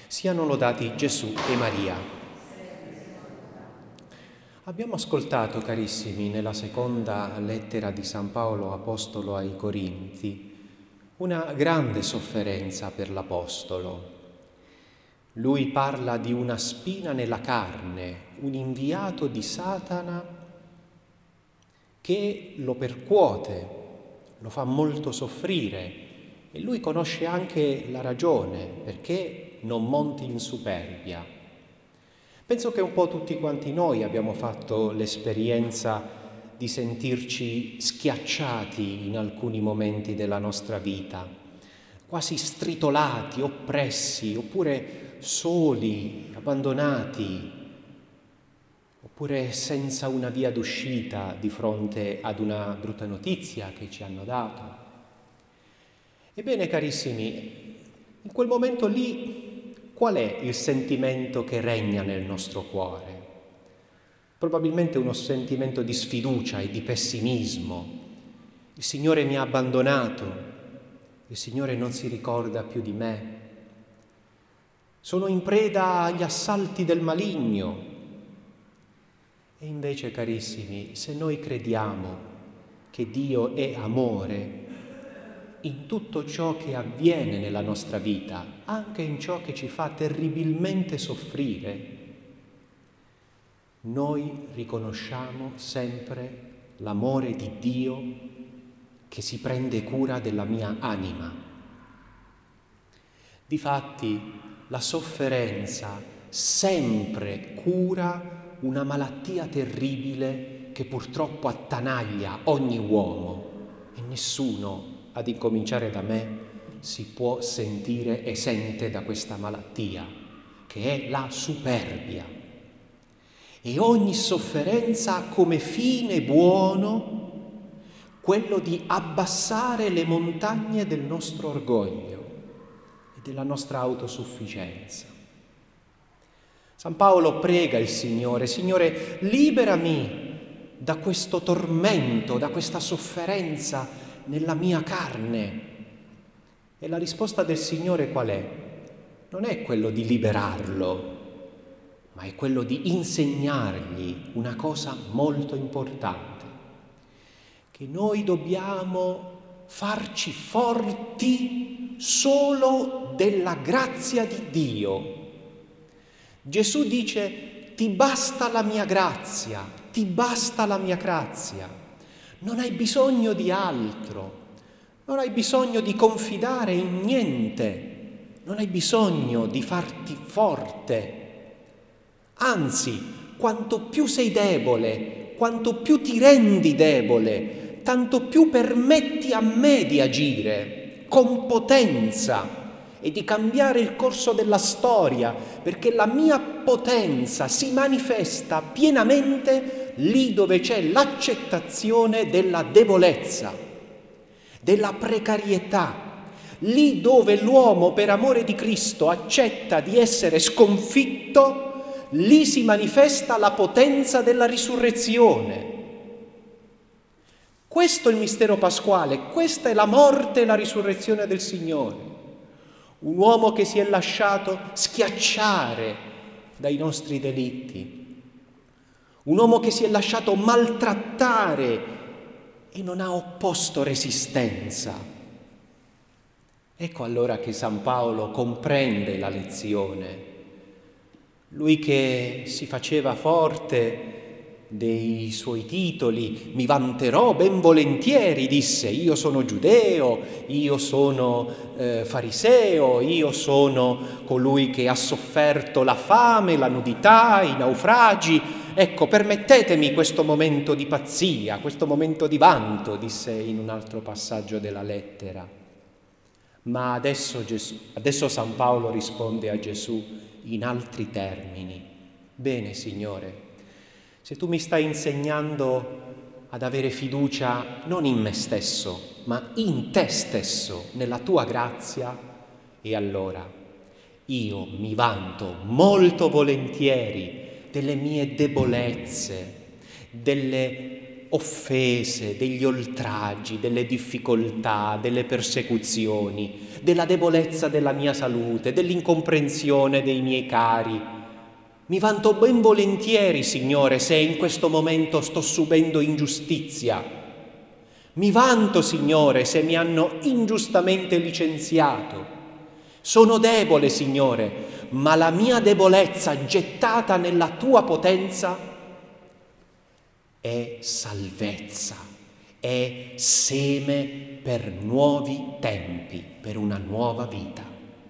Siano lodati Gesù e Maria. Abbiamo ascoltato, carissimi, nella seconda lettera di San Paolo Apostolo ai Corinzi, una grande sofferenza per l'Apostolo. Lui parla di una spina nella carne, un inviato di Satana che lo percuote, lo fa molto soffrire e lui conosce anche la ragione perché non monti in superbia. Penso che un po' tutti quanti noi abbiamo fatto l'esperienza di sentirci schiacciati in alcuni momenti della nostra vita, quasi stritolati, oppressi, oppure soli, abbandonati, oppure senza una via d'uscita di fronte ad una brutta notizia che ci hanno dato. Ebbene, carissimi, in quel momento lì, qual è il sentimento che regna nel nostro cuore? Probabilmente uno sentimento di sfiducia e di pessimismo. Il Signore mi ha abbandonato, il Signore non si ricorda più di me. Sono in preda agli assalti del maligno. E invece, carissimi, se noi crediamo che Dio è amore, in tutto ciò che avviene nella nostra vita, anche in ciò che ci fa terribilmente soffrire, noi riconosciamo sempre l'amore di Dio che si prende cura della mia anima. Difatti, la sofferenza sempre cura una malattia terribile che purtroppo attanaglia ogni uomo e nessuno, ad incominciare da me, si può sentire esente da questa malattia, che è la superbia. E ogni sofferenza ha come fine buono quello di abbassare le montagne del nostro orgoglio e della nostra autosufficienza. San Paolo prega il Signore: Signore, liberami da questo tormento, da questa sofferenza nella mia carne. E la risposta del Signore qual è? Non è quello di liberarlo, ma è quello di insegnargli una cosa molto importante, che noi dobbiamo farci forti solo della grazia di Dio. Gesù dice: ti basta la mia grazia, ti basta la mia grazia. Non hai bisogno di altro, non hai bisogno di confidare in niente, non hai bisogno di farti forte. Anzi, quanto più sei debole, quanto più ti rendi debole, tanto più permetti a me di agire con potenza e di cambiare il corso della storia, perché la mia potenza si manifesta pienamente lì dove c'è l'accettazione della debolezza, della precarietà, lì dove l'uomo per amore di Cristo accetta di essere sconfitto, lì si manifesta la potenza della risurrezione. Questo è il mistero pasquale, questa è la morte e la risurrezione del Signore. Un uomo che si è lasciato schiacciare dai nostri delitti, un uomo che si è lasciato maltrattare e non ha opposto resistenza. Ecco allora che San Paolo comprende la lezione. Lui che si faceva forte dei suoi titoli: mi vanterò ben volentieri, disse, io sono giudeo, io sono fariseo, io sono colui che ha sofferto la fame, la nudità, i naufragi. Ecco, permettetemi questo momento di pazzia, questo momento di vanto, disse in un altro passaggio della lettera. Ma adesso San Paolo risponde a Gesù in altri termini: bene, Signore, se tu mi stai insegnando ad avere fiducia non in me stesso, ma in te stesso, nella tua grazia, e allora io mi vanto molto volentieri delle mie debolezze, delle offese, degli oltraggi, delle difficoltà, delle persecuzioni, della debolezza della mia salute, dell'incomprensione dei miei cari. Mi vanto ben volentieri, Signore, se in questo momento sto subendo ingiustizia. Mi vanto, Signore, se mi hanno ingiustamente licenziato. Sono debole, Signore, ma la mia debolezza gettata nella Tua potenza è salvezza, è seme per nuovi tempi, per una nuova vita.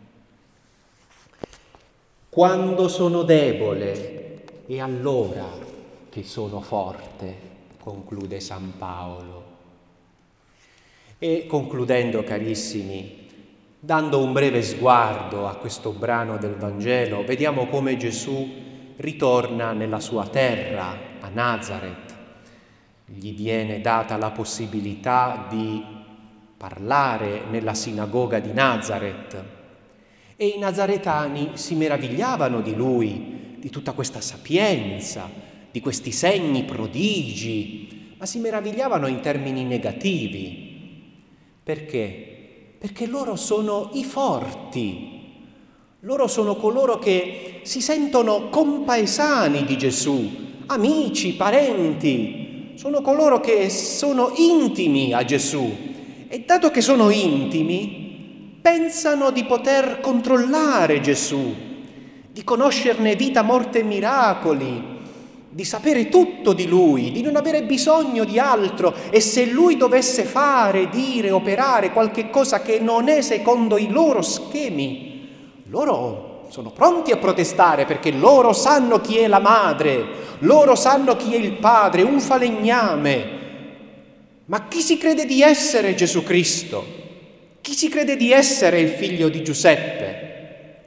Quando sono debole è allora che sono forte, conclude San Paolo. E concludendo, carissimi, dando un breve sguardo a questo brano del Vangelo, vediamo come Gesù ritorna nella sua terra, a Nazaret. Gli viene data la possibilità di parlare nella sinagoga di Nazaret e i nazaretani si meravigliavano di lui, di tutta questa sapienza, di questi segni, prodigi, ma si meravigliavano in termini negativi. Perché? Perché loro sono i forti, loro sono coloro che si sentono compaesani di Gesù, amici, parenti. Sono coloro che sono intimi a Gesù e dato che sono intimi, pensano di poter controllare Gesù, di conoscerne vita, morte e miracoli, di sapere tutto di Lui, di non avere bisogno di altro e se Lui dovesse fare, dire, operare qualche cosa che non è secondo i loro schemi, loro sono pronti a protestare perché loro sanno chi è la madre, loro sanno chi è il padre, un falegname. Ma chi si crede di essere Gesù Cristo? Chi si crede di essere il figlio di Giuseppe?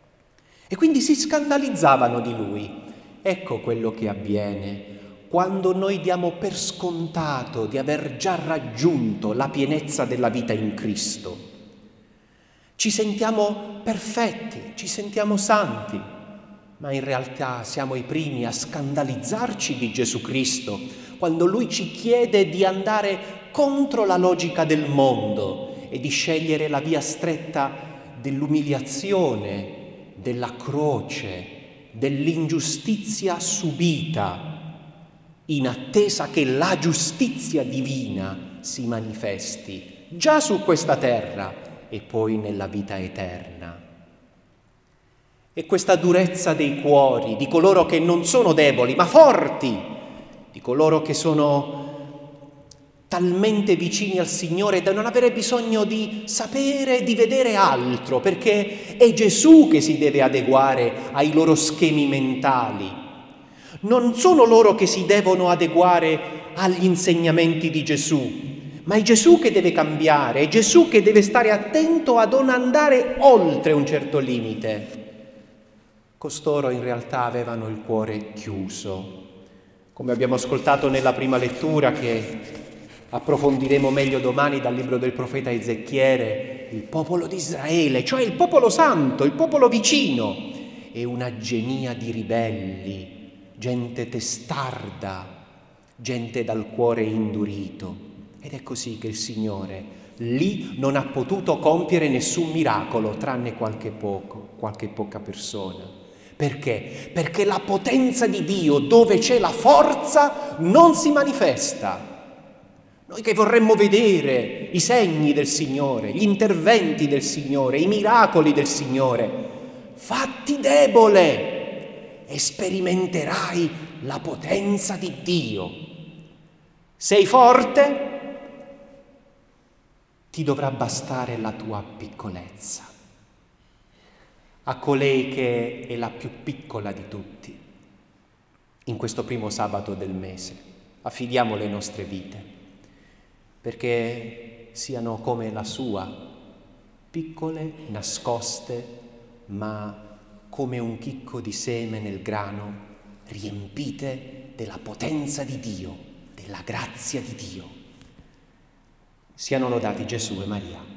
E quindi si scandalizzavano di lui. Ecco quello che avviene quando noi diamo per scontato di aver già raggiunto la pienezza della vita in Cristo. Ci sentiamo perfetti, ci sentiamo santi, ma in realtà siamo i primi a scandalizzarci di Gesù Cristo quando Lui ci chiede di andare contro la logica del mondo e di scegliere la via stretta dell'umiliazione, della croce, dell'ingiustizia subita, in attesa che la giustizia divina si manifesti già su questa terra e poi nella vita eterna. E questa durezza dei cuori di coloro che non sono deboli ma forti, di coloro che sono talmente vicini al Signore da non avere bisogno di sapere, di vedere altro, perché è Gesù che si deve adeguare ai loro schemi mentali. Non sono loro che si devono adeguare agli insegnamenti di Gesù, ma è Gesù che deve cambiare, è Gesù che deve stare attento a non andare oltre un certo limite. Costoro in realtà avevano il cuore chiuso, come abbiamo ascoltato nella prima lettura che approfondiremo meglio domani dal libro del profeta Ezechiele. Il popolo di Israele, cioè il popolo santo, il popolo vicino, è una genia di ribelli, gente testarda, gente dal cuore indurito. Ed è così che il Signore lì non ha potuto compiere nessun miracolo, tranne qualche poca persona. Perché? Perché la potenza di Dio, dove c'è la forza, non si manifesta. Noi che vorremmo vedere i segni del Signore, gli interventi del Signore, i miracoli del Signore, fatti debole e sperimenterai la potenza di Dio. Sei forte? Ti dovrà bastare la tua piccolezza. A colei che è la più piccola di tutti, in questo primo sabato del mese, affidiamo le nostre vite, perché siano come la sua, piccole, nascoste, ma come un chicco di seme nel grano, riempite della potenza di Dio, della grazia di Dio. Siano lodati Gesù e Maria.